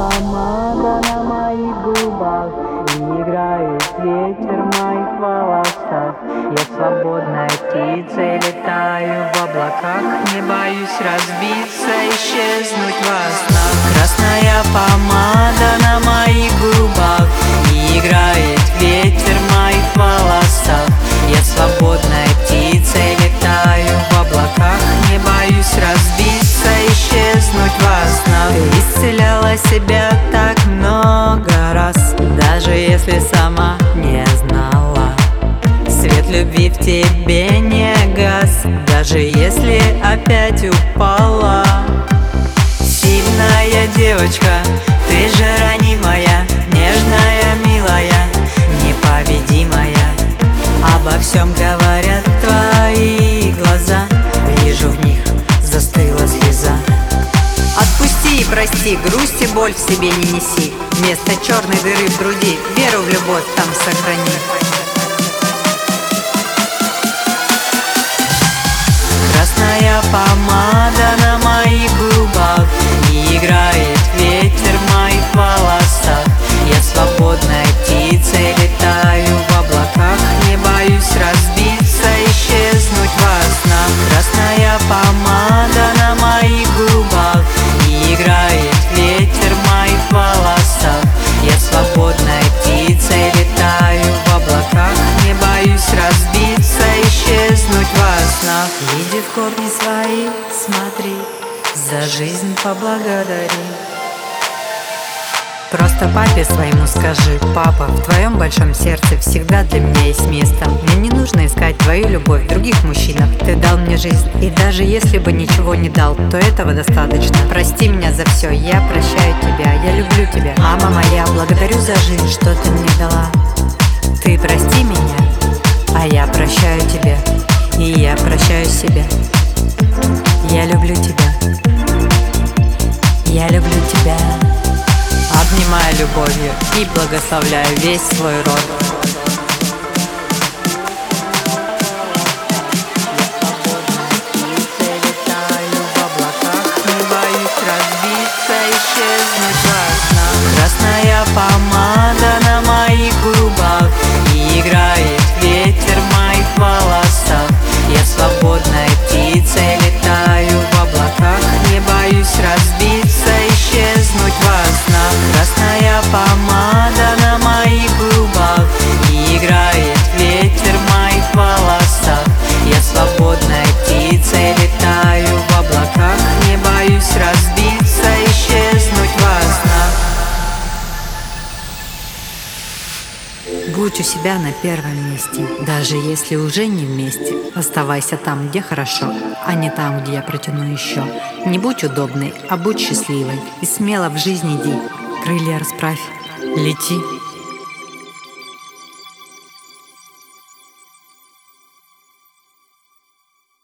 помада на моих губах, и играет ветер в моих волосах. Я свободная птица и летаю в облаках, не боюсь разбиться, исчезнуть во снах. Красная помада на моих губах, и играет ветер в моих волосах. Я свободная птица и летаю в облаках, не боюсь разбиться, исчезнуть во снах. Ты исцеляла себя так много раз, даже если сама не знала. Свет любви в тебе не гас, даже если опять упала. Сильная девочка, ты же ранимая, нежная, милая, непобедимая. Обо всем говорят твои глаза, вижу в них застыла слеза. Отпусти и прости, грусть и боль в себе не неси. Вместо черной дыры в груди веру в любовь там сохрани. Красная помада на моих губах, и играет ветер в моих волосах. Я свободная птица и летаю в облаках, не боюсь разбиться, исчезнуть во снах. Красная помада на моих губах, и играет ветер в моих волосах. Я свободная птица и летаю в облаках, не боюсь разбиться, исчезнуть во снах. Иди в корни свои, смотри, за жизнь поблагодари. Просто папе своему скажи: папа, в твоем большом сердце всегда для меня есть место. Мне не нужно искать твою любовь в других мужчинах. Ты дал мне жизнь, и даже если бы ничего не дал, то этого достаточно. Прости меня за все, я прощаю тебя, я люблю тебя. Мама моя, благодарю за жизнь, что ты мне дала. Ты прости меня, а я прощаю тебя, и я прощаю себя. Я люблю тебя, я люблю тебя. Обнимаю любовью и благословляю весь свой род. Красная помада на моих губах, и играет ветер в моих волосах. Я свободная птица и летаю в облаках, не боюсь разбиться, исчезнуть во снах. Красная помада на моих губах, и играет ветер в моих волосах. Я свободная птица и летаю в облаках, не боюсь разбиться, исчезнуть во снах. Будь у себя на первом месте, даже если уже не вместе. Оставайся там, где хорошо, а не там, где я протяну еще. Не будь удобной, а будь счастливой, и смело в жизнь иди. Крылья расправь, лети.